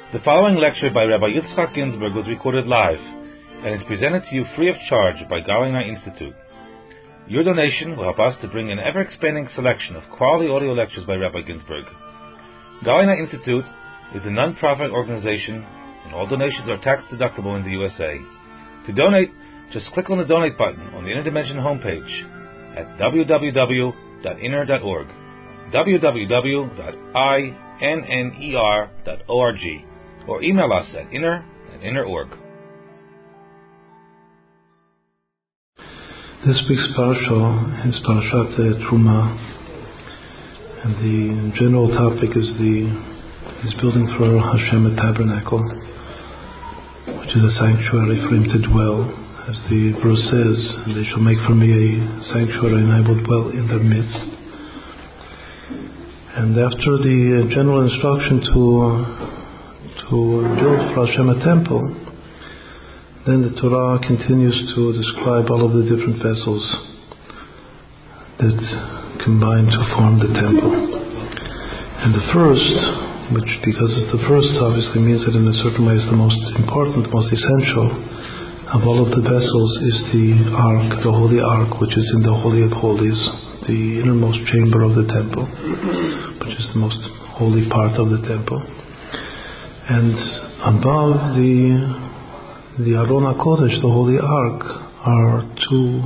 The following lecture by Rabbi Yitzchak Ginsburg was recorded live and is presented to you free of charge by Galina Institute. Your donation will help us to bring an ever-expanding selection of quality audio lectures by Rabbi Ginsburg. Galina Institute is a non-profit organization and all donations are tax-deductible in the USA. To donate, just click on the donate button on the Inner Dimension homepage at www.inner.org, www.inner.org, or email us at inner@inner.org. This week's parasha is Parashat Truma, and the general topic is building for Hashem a tabernacle, which is a sanctuary for Him to dwell, as the verse says, "And they shall make for me a sanctuary, and I will dwell in their midst." And after the general instruction to build for Hashem a temple, then the Torah continues to describe all of the different vessels that combine to form the temple. And the first, which because it's the first obviously means that in a certain way is the most important, most essential of all of the vessels, is the Ark, the Holy Ark, which is in the Holy of Holies, the innermost chamber of the temple, which is the most holy part of the temple. And above the Aron HaKodesh, the Holy Ark, are two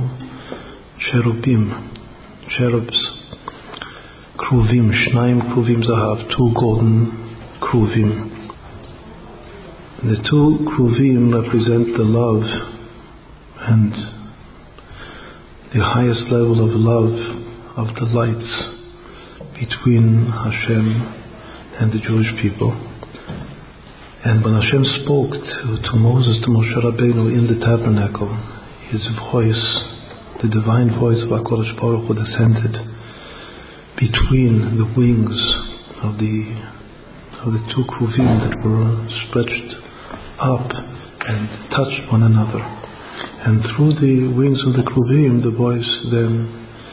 cherubs, kruvim, shnayim kruvim zahav, two golden kruvim. The two kruvim represent the love and the highest level of love of the lights between Hashem and the Jewish people. And when Hashem spoke to Moses, to Moshe Rabbeinu in the tabernacle, his voice, the divine voice of HaKadosh Baruch Hu, descended between the wings of the two kruvim that were stretched up and touched one another. And through the wings of the kruvim, the voice then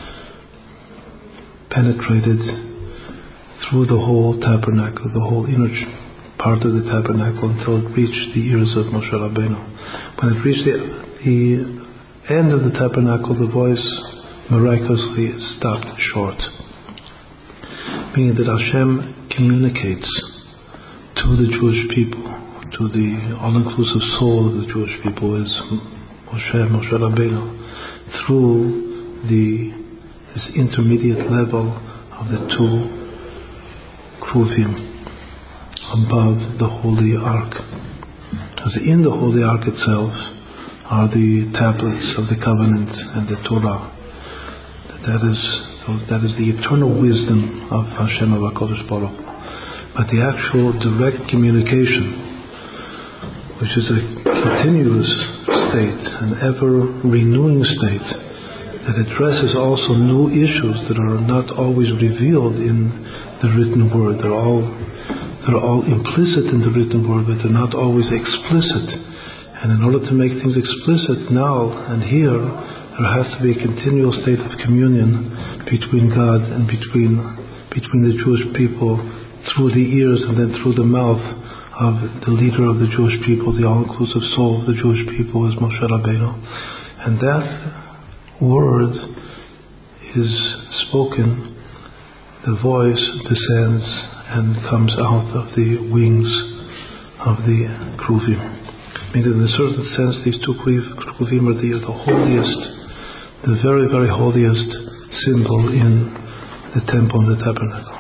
penetrated through the whole tabernacle, the whole inner part of the tabernacle, until it reached the ears of Moshe Rabbeinu. When it reached the end of the tabernacle, the voice miraculously stopped short, meaning that Hashem communicates to the Jewish people, to the all-inclusive soul of the Jewish people, is Moshe Rabbeinu, through this intermediate level of the two kruvim above the Holy Ark. As in the Holy Ark itself are the tablets of the covenant and the Torah. That is the eternal wisdom of Hashem, of HaKadosh Baruch Hu. But the actual direct communication, which is a continuous state, an ever-renewing state, that addresses also new issues that are not always revealed in the written word. They're all implicit in the written word, but they're not always explicit. And in order to make things explicit now and here, there has to be a continual state of communion between God and between the Jewish people, through the ears and then through the mouth of the leader of the Jewish people, the all-inclusive soul of the Jewish people, is Moshe Rabbeinu. And that word is spoken, the voice descends and comes out of the wings of the kruvim. Meaning, in a certain sense, these two kruvim are the holiest, the very, very holiest symbol in the temple and the tabernacle.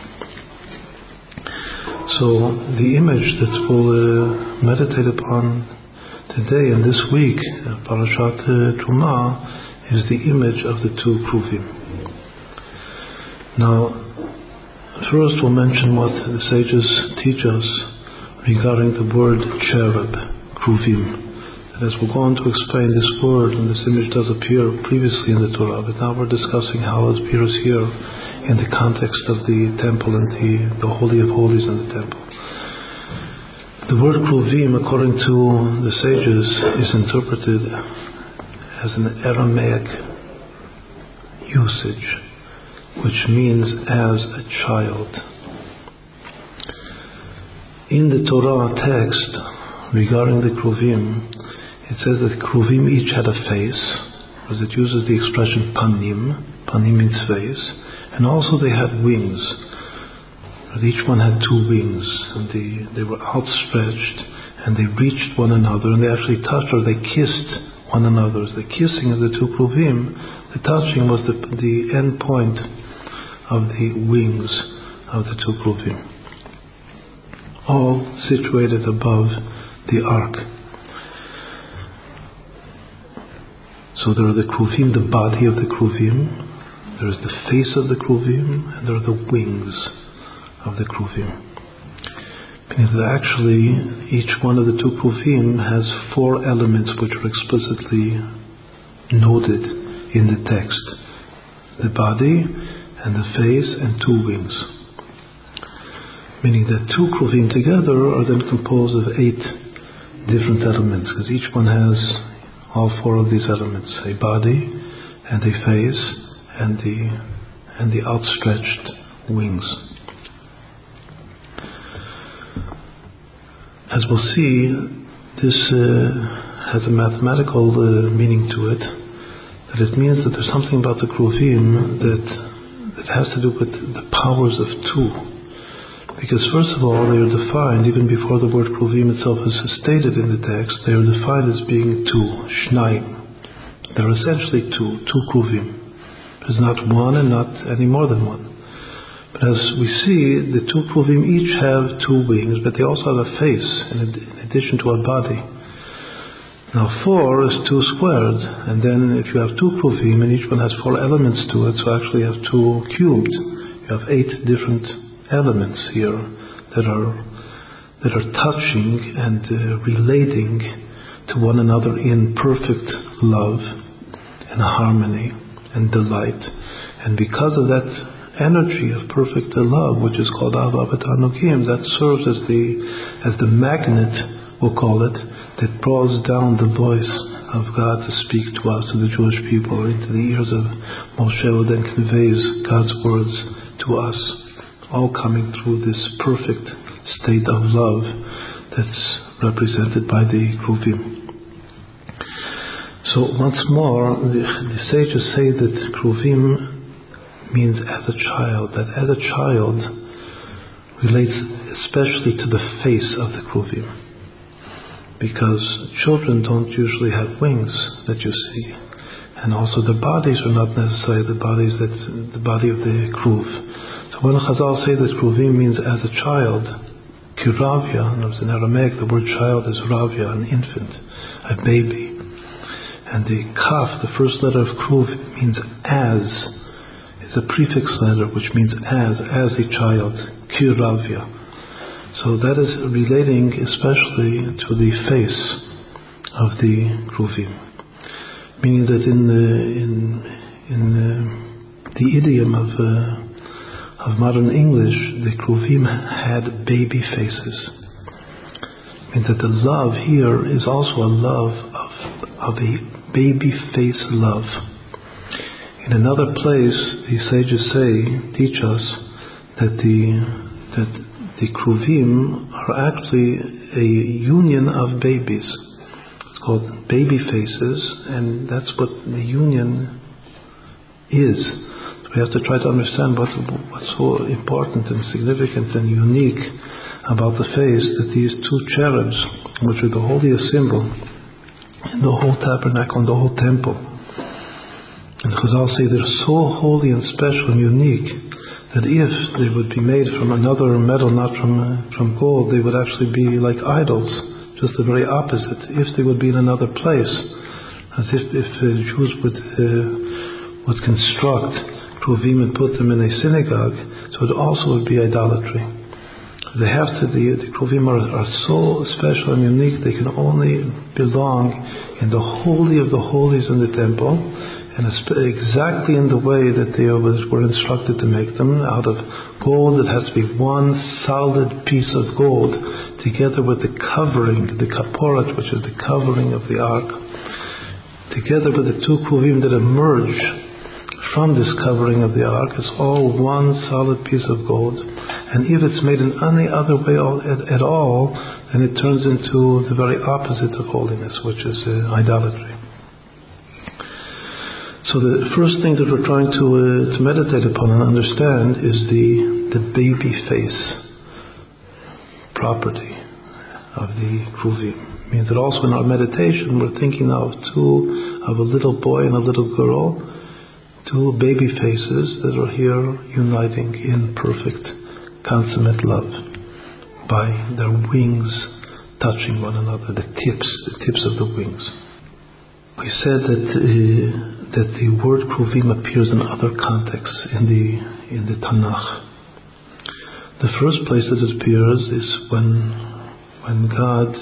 So the image that we'll meditate upon today and this week, Parashat Truma, is the image of the two kruvim. Now, first we'll mention what the sages teach us regarding the word cherub, kruvim. And as we'll go on to explain this word, and this image does appear previously in the Torah, but now we're discussing how it appears here in the context of the temple and the Holy of Holies in the temple. The word kruvim, according to the sages, is interpreted as an Aramaic usage, which means as a child. In the Torah text regarding the Kruvim, it says that Kruvim each had a face, because it uses the expression panim. Panim means face, and also they had wings. Each one had two wings, and they were outstretched, and they reached one another, and they actually touched, or they kissed one another. The kissing of the two Kruvim, the touching was the end point of the wings of the two Kruvim, all situated above the ark. So there are the Kruvim, the body of the Kruvim, there is the face of the Kruvim, and there are the wings of the Kruvim. Meaning that actually each one of the two Kruvim has four elements which are explicitly noted in the text: the body and the face and two wings. Meaning that two Kruvim together are then composed of 8 different elements, because each one has all 4 of these elements: a body and a face and the outstretched wings. As we'll see, this has a mathematical meaning to it, that it means that there's something about the Kruvim that has to do with the powers of 2. Because first of all, they are defined, even before the word Kruvim itself is stated in the text, they are defined as being 2, Shnayim. They're essentially 2 Kruvim. There's not one and not any more than one. But as we see, the two Kruvim each have 2 wings, but they also have a face in addition to a body. Now 4 is 2 squared, and then if you have 2 Kruvim and each one has 4 elements to it, so actually you have 2 cubed. You have 8 different elements here that are touching and relating to one another in perfect love and harmony and delight. And because of that energy of perfect love, which is called Ahava B'Tanukim, that serves as the magnet, we'll call it, that draws down the voice of God to speak to us, to the Jewish people, into the ears of Moshe, who then conveys God's words to us, all coming through this perfect state of love that's represented by the Kruvim. So once more, the sages say that Kruvim means as a child, that as a child relates especially to the face of the Kruvim, because children don't usually have wings that you see, and also the bodies are not necessarily the body of the Kruv. So when Chazal say that Kruvim means as a child, Kiravya, in Aramaic the word child is Ravya, an infant, a baby, and the Kaf, the first letter of Kruv, means as. It's a prefix letter which means as a child, Kiravya. So that is relating especially to the face of the Kruvim, meaning that in the idiom of modern English, the Kruvim had baby faces. Means that the love here is also a love of a baby face love. In another place, the sages teach us that the Kruvim are actually a union of babies. It's called baby faces, and that's what the union is. So we have to try to understand what's so important and significant and unique about the face, that these 2 cherubs, which are the holiest symbol in the whole tabernacle and the whole temple, and Chazal say they're so holy and special and unique that if they would be made from another metal, not from gold, they would actually be like idols, just the very opposite. If they would be in another place, as if Jews would construct Kruvim and put them in a synagogue, so it also would be idolatry. The Kruvim are so special and unique, they can only belong in the holy of the holies in the temple, and exactly in the way that they were instructed to make them, out of gold. It has to be one solid piece of gold, together with the covering, the kaporet, which is the covering of the ark, together with the 2 Kruvim that emerge from this covering of the ark is all one solid piece of gold, and if it's made in any other way at all, then it turns into the very opposite of holiness, which is idolatry. So the first thing that we're trying to meditate upon and understand is the baby face property of the Kruvim. It means that also in our meditation we're thinking now of a little boy and a little girl, two baby faces that are here uniting in perfect, consummate love by their wings touching one another, the tips of the wings. We said that the word Kruvim appears in other contexts in the Tanakh. The first place that it appears is when God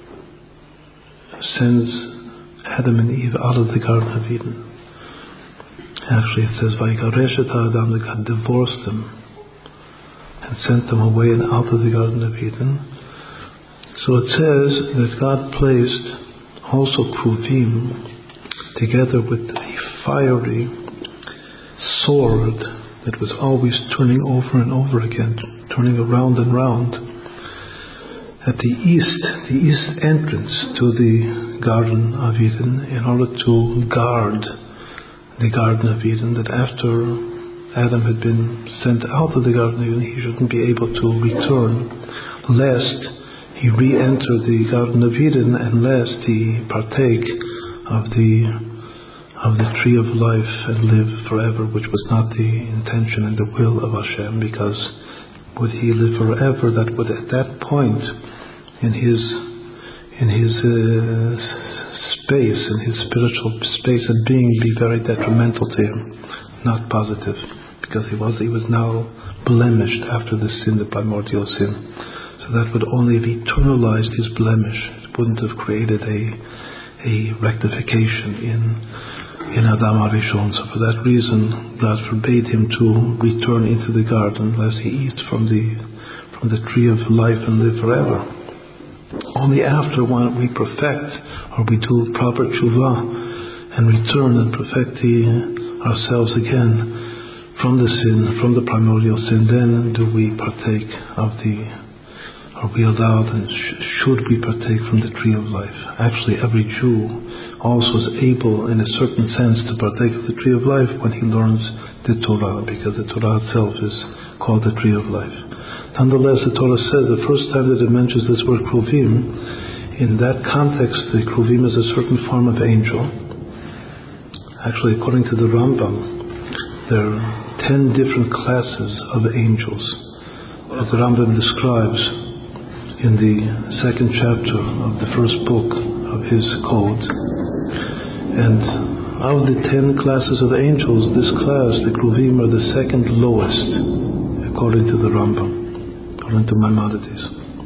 sends Adam and Eve out of the Garden of Eden. Actually, it says, "Vayigaresh et ha'adam," that God divorced them and sent them away and out of the Garden of Eden. So it says that God placed also Kruvim together with a fiery sword that was always turning over and over again, turning around and round, at the east entrance to the Garden of Eden, in order to guard the Garden of Eden, that after Adam had been sent out of the Garden of Eden, he shouldn't be able to return, lest he re-enter the Garden of Eden and lest he partake of the tree of life and live forever, which was not the intention and the will of Hashem, because would he live forever, that would at that point in his space, in his spiritual space and being, be very detrimental to him, not positive, because he was now blemished after the sin, the primordial sin. So that would only have eternalized his blemish. It wouldn't have created a rectification in Adam HaRishon. So for that reason, God forbade him to return into the garden lest he eat from the tree of life and live forever. Only after when we perfect, or we do proper tshuva and return and perfect ourselves again from the sin, from the primordial sin, then do we partake are we allowed and should we partake from the tree of life. Actually, every Jew also is able, in a certain sense, to partake of the tree of life when he learns the Torah, because the Torah itself is called the tree of life. Nonetheless, the Torah says the first time that it mentions this word Kruvim, in that context, the Kruvim is a certain form of angel. Actually, according to the Rambam, there are 10 different classes of angels, as the Rambam describes in the second chapter of the first book of his code. And of the 10 classes of angels, this class, the Kruvim, are the second lowest, according to the Rambam, according to Maimonides.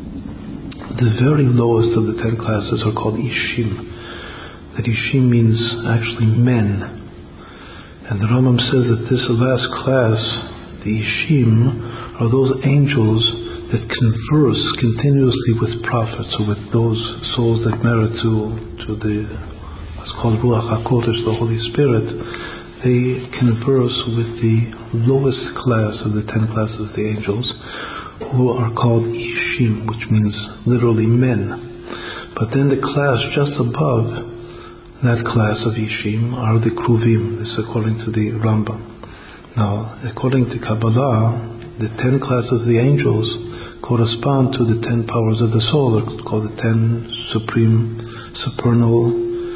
The very lowest of the 10 classes are called Ishim. That Ishim means actually men. And the Rambam says that this last class, the Ishim, are those angels that converse continuously with prophets, or with those souls that merit to the what's called Ruach HaKodesh, the Holy Spirit. They converse with the lowest class of the 10 classes of the angels, who are called Ishim, which means literally men. But then the class just above that class of Ishim are the Kruvim. This is according to the Rambam. Now, according to Kabbalah, the 10 classes of the angels correspond to the 10 powers of the soul. They're called the 10 supreme, supernal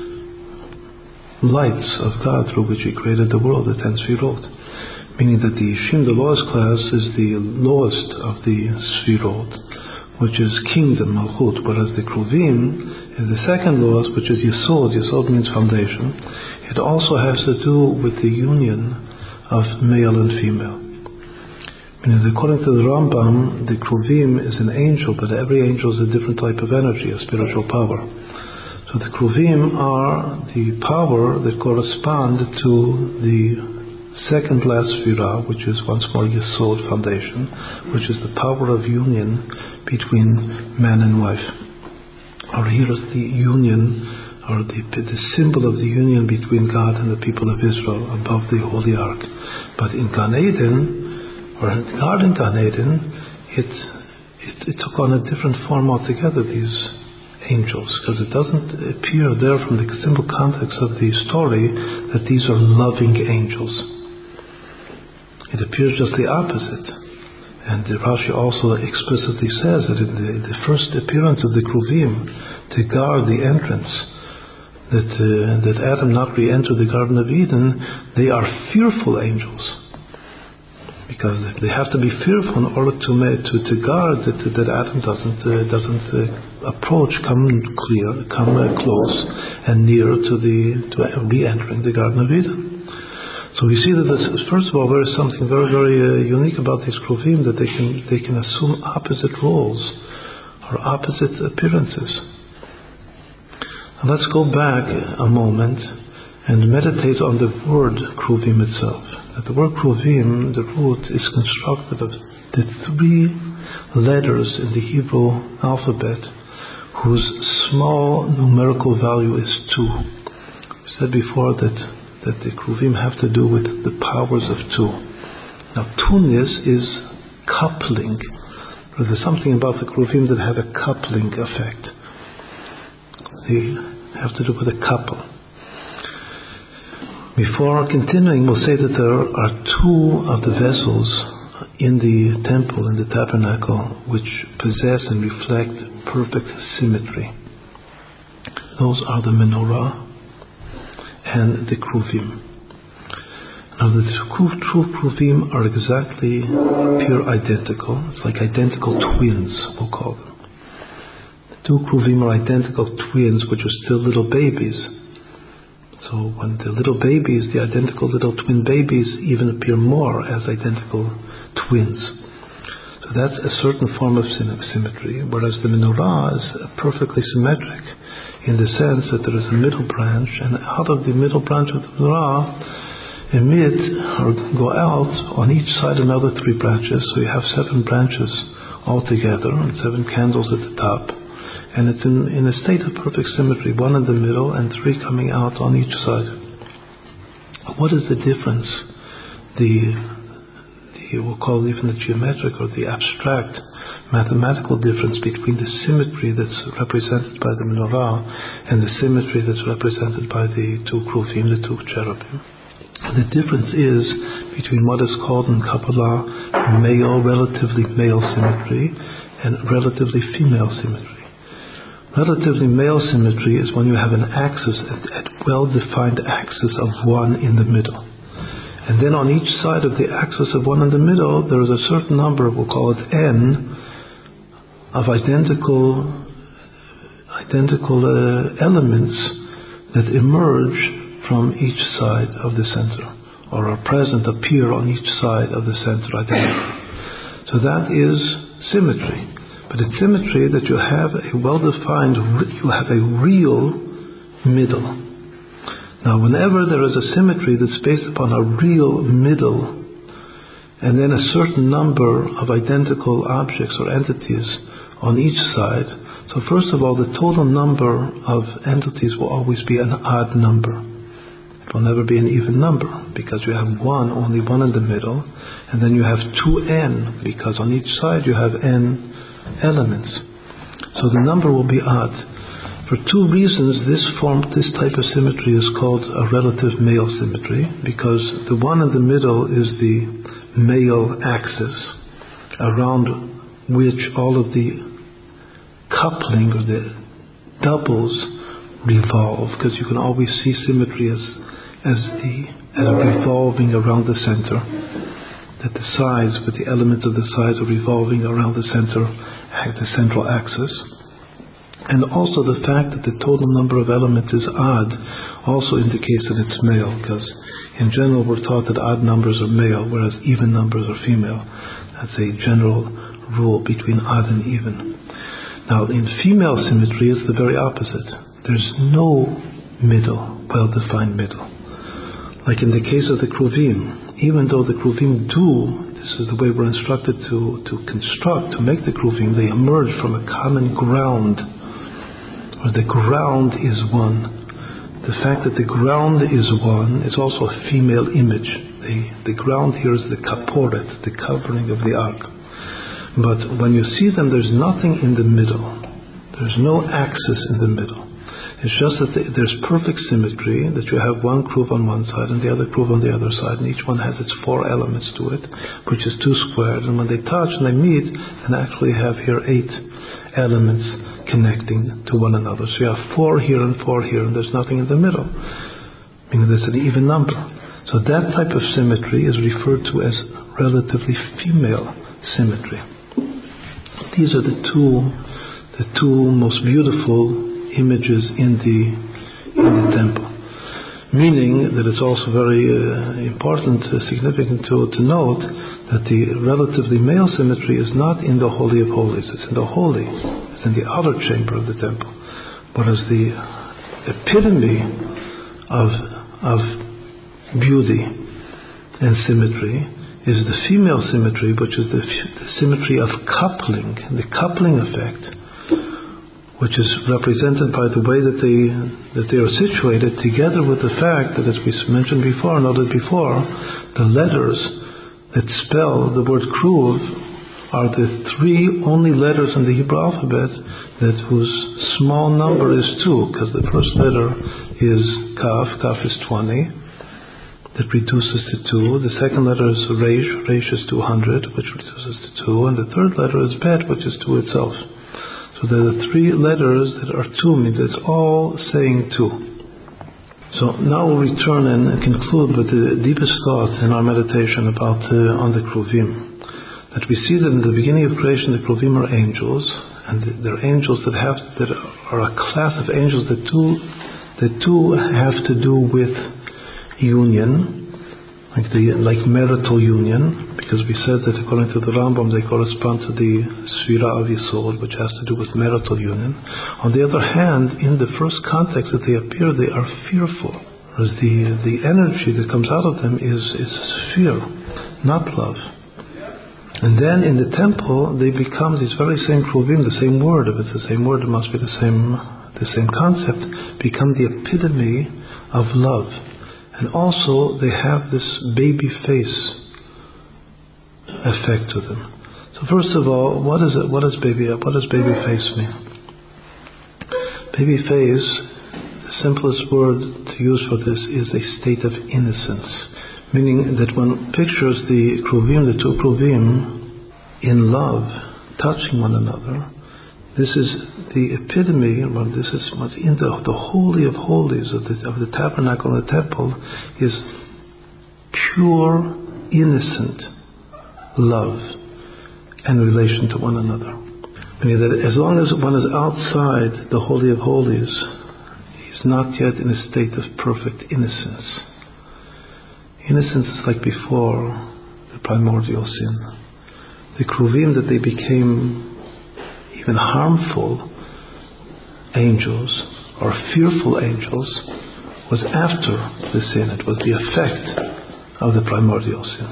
lights of God through which He created the world, the 10 Sfirot. Meaning that the Ishim, the lowest class, is the lowest of the Sfirot, which is kingdom, Malchut, whereas the Kruvim is the second lowest, which is Yesod. Yesod means foundation. It also has to do with the union of male and female. According to the Rambam, the Kruvim is an angel, but every angel is a different type of energy, a spiritual power. So the Kruvim are the power that correspond to the second last Sfirah, which is once more Yesod, foundation, which is the power of union between man and wife. Or here is the union or the symbol of the union between God and the people of Israel above the Holy Ark. But in Gan Eden, or in the garden Gan Eden, it took on a different form altogether, these angels, because it doesn't appear there from the simple context of the story that these are loving angels. It appears just the opposite. And Rashi also explicitly says that in the first appearance of the Kruvim to guard the entrance, that Adam not re-enter the Garden of Eden, they are fearful angels, because they have to be fearful in order to guard that Adam doesn't approach, come close and near to re-entering the Garden of Eden. So we see that first of all there is something very, very unique about these Kruvim, that they can assume opposite roles or opposite appearances. Let's go back a moment and meditate on the word Kruvim itself. That the word Kruvim, the root, is constructed of the 3 letters in the Hebrew alphabet whose small numerical value is 2. We said before that the Kruvim have to do with the powers of 2. Now, 2-ness is coupling. There's something about the Kruvim that have a coupling effect. They have to do with a couple. Before continuing, we'll say that there are 2 of the vessels in the temple, in the tabernacle, which possess and reflect perfect symmetry. Those are the menorah and the Kruvim. Now the two Kruvim are exactly pure identical. It's like identical twins, we'll call them. The 2 Kruvim are identical twins, which are still little babies. So when the little babies, the identical little twin babies, even appear more as identical twins. So that's a certain form of symmetry, whereas the menorah is perfectly symmetric in the sense that there is a middle branch, and out of the middle branch of the menorah emit or go out on each side another 3 branches. So you have 7 branches altogether and 7 candles at the top, and it's in a state of perfect symmetry, 1 in the middle and 3 coming out on each side. What is the difference? We'll call it even the geometric or the abstract mathematical difference between the symmetry that's represented by the menorah and the symmetry that's represented by the 2 Kruvim, the 2 cherubim. The difference is between what is called in Kabbalah relatively male symmetry and relatively female symmetry. Relatively male symmetry is when you have an axis, a well-defined axis of 1 in the middle. And then on each side of the axis of 1 in the middle, there is a certain number, we'll call it n, of identical elements that emerge from each side of the center, or are present, appear on each side of the center identically. So that is symmetry. But it's symmetry that you have a well-defined, you have a real middle. Now, whenever there is a symmetry that's based upon a real middle, and then a certain number of identical objects or entities on each side, so first of all, the total number of entities will always be an odd number. It will never be an even number, because you have only one in the middle, and then you have 2n, because on each side you have n elements. So the number will be odd. For 2 reasons, this type of symmetry is called a relative male symmetry, because the 1 in the middle is the male axis around which all of the coupling or the doubles revolve, because you can always see symmetry as revolving around the center, that the sides, with the elements of the sides, are revolving around the central axis. And also the fact that the total number of elements is odd also indicates that it's male, because in general we're taught that odd numbers are male, whereas even numbers are female. That's a general rule between odd and even. Now, in female symmetry, it's the very opposite. There's no middle, well-defined middle. Like in the case of the Kruvim, even though the Kruvim this is the way we're instructed to construct, to make the Kruvim, they emerge from a common ground, where the ground is one. The fact that the ground is one is also a female image. The ground here is the kaporet, the covering of the ark. But when you see them, there's nothing in the middle. There's no axis in the middle. It's just that there's perfect symmetry, that you have one kruv on one side and the other kruv on the other side, and each one has its 4 elements to it, which is 2 squared. And when they touch and they meet, and actually have here 8 elements connecting to one another. So you have 4 here and 4 here, and there's nothing in the middle, meaning there's an even number. So that type of symmetry is referred to as relatively female symmetry. These are the two most beautiful images in the temple. Meaning that it's also very important, significant to note that the relatively male symmetry is not in the Holy of Holies. It's in the Holy. It's in the outer chamber of the temple. Whereas the epitome of beauty and symmetry is the female symmetry, which is the symmetry of coupling, the coupling effect, which is represented by the way that they are situated, together with the fact that, as we noted before, the letters that spell the word kruv are the 3 only letters in the Hebrew alphabet whose small number is 2, because the first letter is kaf is 20, that reduces to 2. The second letter is resh is 200, which reduces to 2, and the third letter is bet, which is 2 itself. So there are 3 letters that are 2, means it's all saying 2. So now we'll return and conclude with the deepest thought in our meditation about on the Kruvim. That we see that in the beginning of creation the Kruvim are angels, and they're angels that are a class of angels that have to do with union, like marital union, because we said that according to the Rambam they correspond to the Sfira of Yisod, which has to do with marital union. On the other hand, in the first context that they appear, they are fearful, whereas the energy that comes out of them is fear, not love. And then in the temple they become these very same Kruvim, the same word. If it's the same word, it must be the same concept, become the epitome of love. And also they have this baby face effect to them. So first of all, what does baby face mean? Baby face, the simplest word to use for this is a state of innocence. Meaning that one pictures the two Kruvim in love, touching one another. This is the epitome, this is what's in the Holy of Holies of the tabernacle and the temple, is pure, innocent love and relation to one another. Meaning that as long as one is outside the Holy of Holies, he's not yet in a state of perfect innocence. Innocence is like before the primordial sin. The Kruvim, that they became even harmful angels or fearful angels, was after the sin. It was the effect of the primordial sin.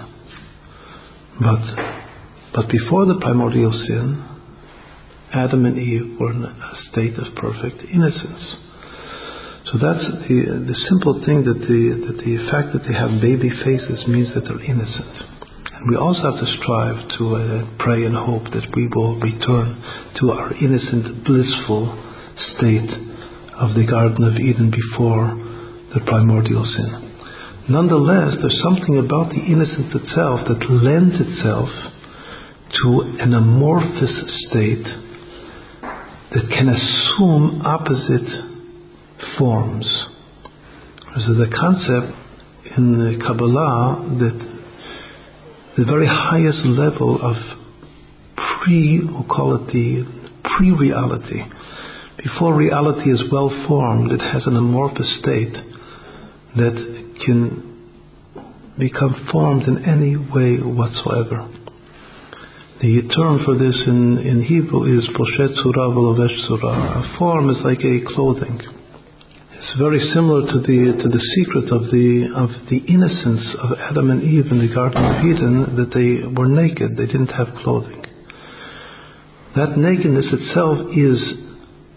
But before the primordial sin, Adam and Eve were in a state of perfect innocence. So that's the simple thing, that the fact that they have baby faces means that they're innocent. We also have to strive to pray and hope that we will return to our innocent, blissful state of the Garden of Eden before the primordial sin. Nonetheless, there's something about the innocence itself that lends itself to an amorphous state that can assume opposite forms. There's a concept in Kabbalah that the very highest level of we'll call it the pre-reality. Before reality is well formed, it has an amorphous state that can become formed in any way whatsoever. The term for this in Hebrew is poshet tzura v'lovesh tzura. A form is like a clothing. It's very similar to the secret of the innocence of Adam and Eve in the Garden of Eden, that they were naked, they didn't have clothing. That nakedness itself is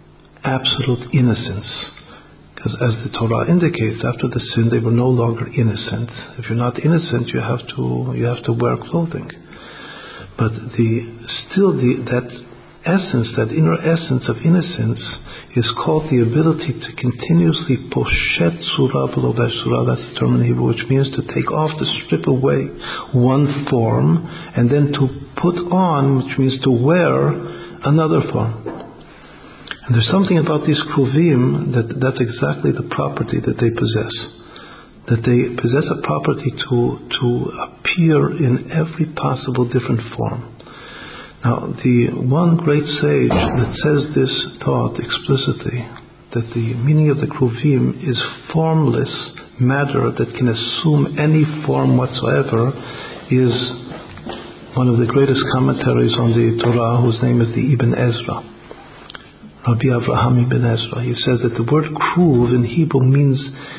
absolute innocence. Because as the Torah indicates, after the sin they were no longer innocent. If you're not innocent, you have to wear clothing. But that essence, that inner essence of innocence, is called the ability to continuously poshet surah v'lovesh surah. That's the term in Hebrew, which means to take off, to strip away one form, and then to put on, which means to wear another form. And there's something about these kruvim that's exactly the property that they possess. That they possess a property to appear in every possible different form. Now, the one great sage that says this thought explicitly, that the meaning of the kruvim is formless matter that can assume any form whatsoever, is one of the greatest commentaries on the Torah, whose name is the Ibn Ezra, Rabbi Avraham Ibn Ezra. He says that the word kruv in Hebrew means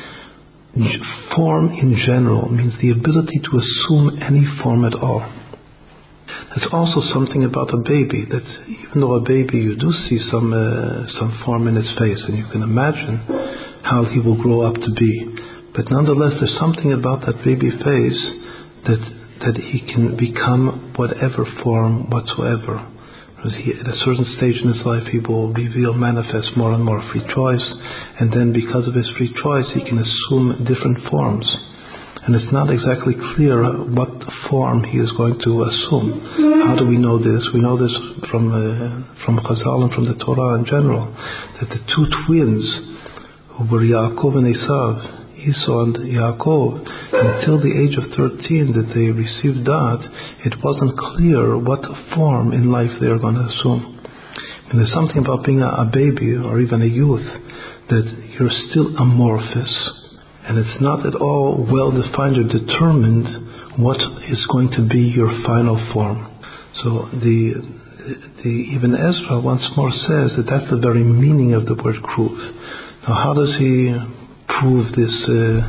form in general, means the ability to assume any form at all. There's also something about a baby, that even though a baby, you do see some form in his face, and you can imagine how he will grow up to be. But nonetheless, there's something about that baby face that he can become whatever form whatsoever. Because at a certain stage in his life, he will manifest more and more free choice, and then because of his free choice, he can assume different forms. And it's not exactly clear what form he is going to assume. How do we know this? We know this from Chazal and from the Torah in general, that the two twins who were Yaakov and Esau and Yaakov, until the age of 13 that they received that, it wasn't clear what form in life they are going to assume. And there's something about being a baby or even a youth, that you're still amorphous. And it's not at all well defined or determined what is going to be your final form. So the Ibn Ezra once more says that that's the very meaning of the word kruv. Now, how does he prove this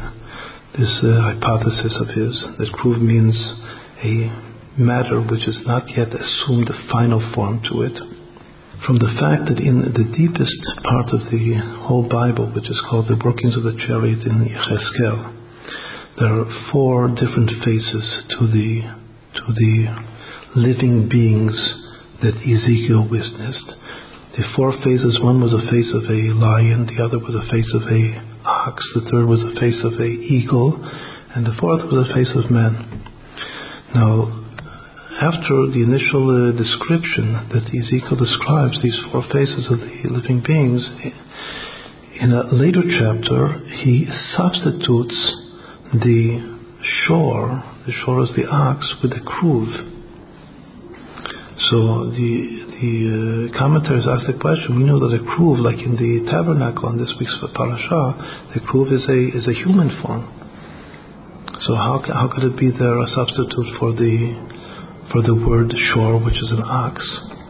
hypothesis of his, that kruv means a matter which has not yet assumed a final form to it? From the fact that in the deepest part of the whole Bible, which is called the workings of the chariot in Yechezkel, there are 4 different faces to the living beings that Ezekiel witnessed. The 4 phases: one was a face of a lion, the other was a face of a ox, the third was a face of a eagle, and the fourth was a face of man. Now, after the initial description that Ezekiel describes these 4 faces of the living beings, in a later chapter he substitutes the shore is the ox, with the kruv. So the commentators ask the question: we know that a kruv, like in the tabernacle in this week's parasha, the kruv is a human form. So how could it be there a substitute for the word shore, which is an ox?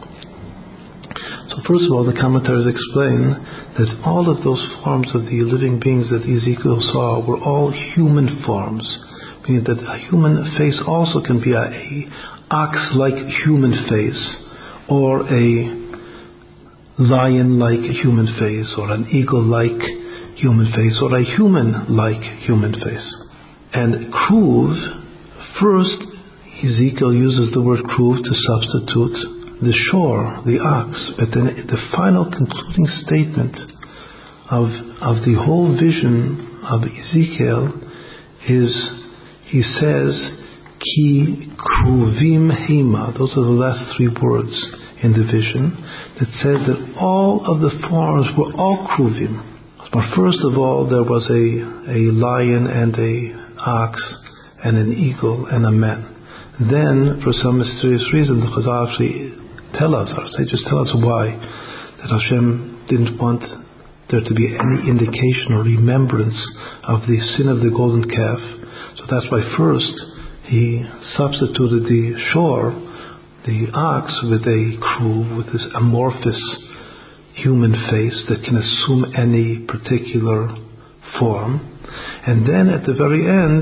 So first of all, the commentators explain that all of those forms of the living beings that Ezekiel saw were all human forms, meaning that a human face also can be a ox-like human face, or a lion-like human face, or an eagle-like human face, or a human-like human face. And kruv, first Ezekiel uses the word kruv to substitute the shore, the ox, but then the final concluding statement of the whole vision of Ezekiel is, he says, ki kruvim hema. Those are the last 3 words in the vision, that says that all of the forms were all kruvim. But first of all, there was a lion and a ox and an eagle and a man. Then, for some mysterious reason, the Chazal actually tell us, our sages tell us why, that Hashem didn't want there to be any indication or remembrance of the sin of the golden calf. So that's why first he substituted the shore, the ox, with a kruv, with this amorphous human face that can assume any particular form. And then at the very end,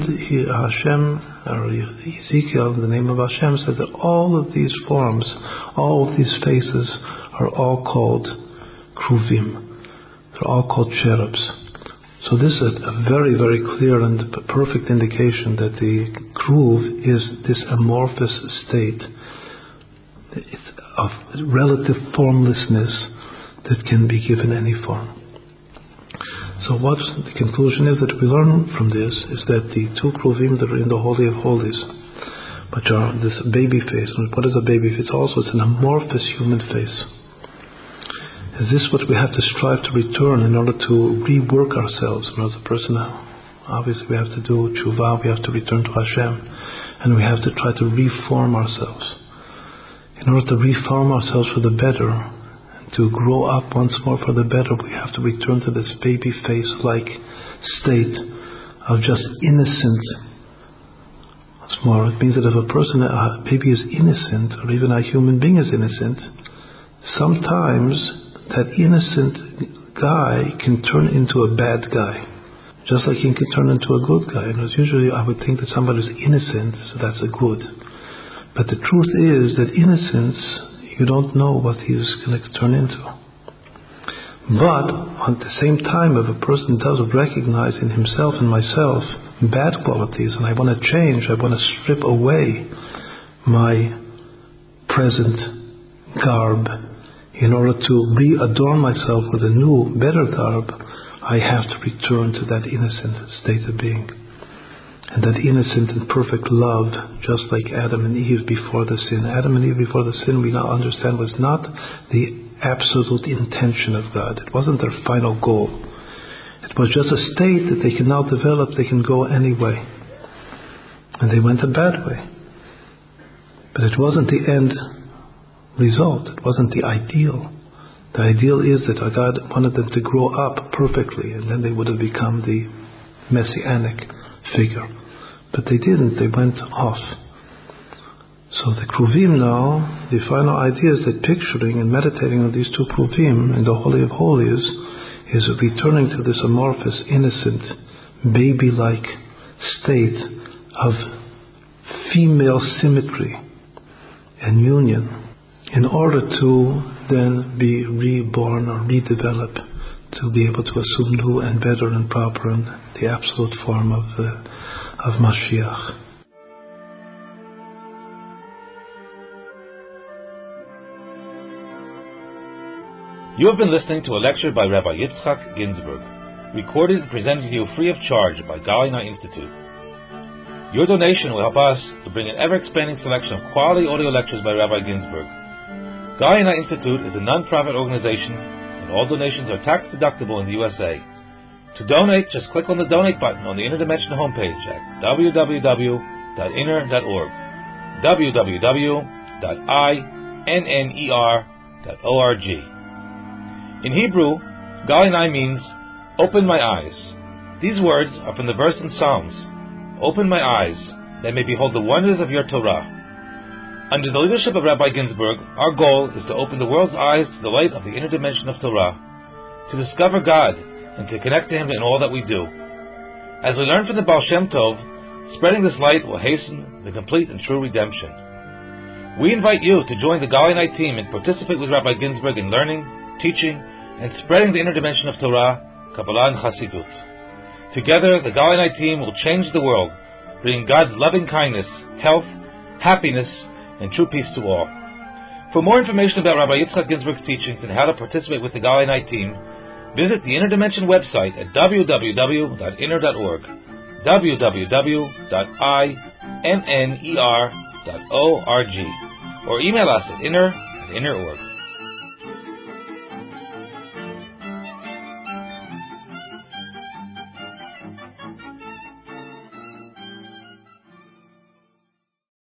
Ezekiel, in the name of Hashem, said that all of these forms, all of these faces, are all called kruvim. They're all called cherubs. So this is a very, very clear and perfect indication that the kruv is this amorphous state of relative formlessness that can be given any form. So what the conclusion is that we learn from this is that the two kruvim that are in the Holy of Holies, which are this baby face, and what is a baby face? Also, it's an amorphous human face. Is this what we have to strive to return in order to rework ourselves? As a person, obviously we have to do tshuva, we have to return to Hashem, and we have to try to reform ourselves. In order to reform ourselves for the better, and to grow up once more for the better, we have to return to this baby face-like state of just innocent. What's more, it means that if a baby is innocent, or even a human being is innocent, sometimes that innocent guy can turn into a bad guy, just like he can turn into a good guy. And usually I would think that somebody is innocent, so that's a good. But the truth is that innocence, you don't know what he's going to turn into. But at the same time, if a person does recognize in himself and myself bad qualities, and I want to change, I want to strip away my present garb in order to re-adorn myself with a new, better garb, I have to return to that innocent state of being. And that innocent and perfect love, just like Adam and Eve before the sin. Adam and Eve before the sin, we now understand, was not the absolute intention of God. It wasn't their final goal. It was just a state that they can now develop, they can go any way. And they went a bad way. But it wasn't the end result. It wasn't the ideal. The ideal is that God wanted them to grow up perfectly, and then they would have become the messianic figure. But they didn't. They went off. So the kruvim now, the final idea is that picturing and meditating on these two kruvim in the Holy of Holies is returning to this amorphous, innocent, baby-like state of female symmetry and union, in order to then be reborn or redevelop, to be able to assume new and better and proper and the absolute form of Mashiach. You have been listening to a lecture by Rabbi Yitzchak Ginsburg, recorded and presented to you free of charge by Galina Institute. Your donation will help us to bring an ever-expanding selection of quality audio lectures by Rabbi Ginsburg. Galina Institute is a non-profit organization, and all donations are tax-deductible in the USA. To donate, just click on the Donate button on the Interdimension homepage at www.inner.org, www.inner.org. In Hebrew, Galina means, open my eyes. These words are from the verse in Psalms, open my eyes, that I may behold the wonders of your Torah. Under the leadership of Rabbi Ginsburg, our goal is to open the world's eyes to the light of the inner dimension of Torah, to discover God, and to connect to Him in all that we do. As we learn from the Baal Shem Tov, spreading this light will hasten the complete and true redemption. We invite you to join the Galinite team and participate with Rabbi Ginsburg in learning, teaching, and spreading the inner dimension of Torah, Kabbalah, and Hasidut. Together, the Galinite team will change the world, bringing God's loving kindness, health, happiness, and true peace to all. For more information about Rabbi Yitzchak Ginsburg's teachings and how to participate with the Galinite team, visit the Inner Dimension website at www.inner.org, www.inner.org, or email us at inner@inner.org.